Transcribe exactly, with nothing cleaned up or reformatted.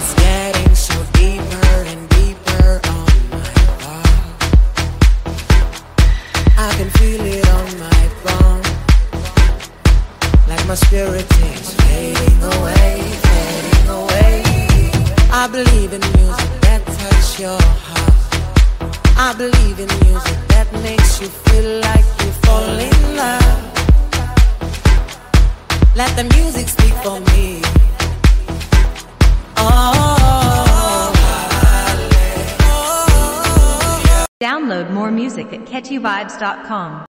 It's getting so deeper and deeper on my heart. I can feel it on my bones, like my spirit is fading away, fading away. I believe in music that touch your heart. I believe in music that makes you feel like you fall in love. Let the music speak for me. Oh, download more music at catchy vibes dot com.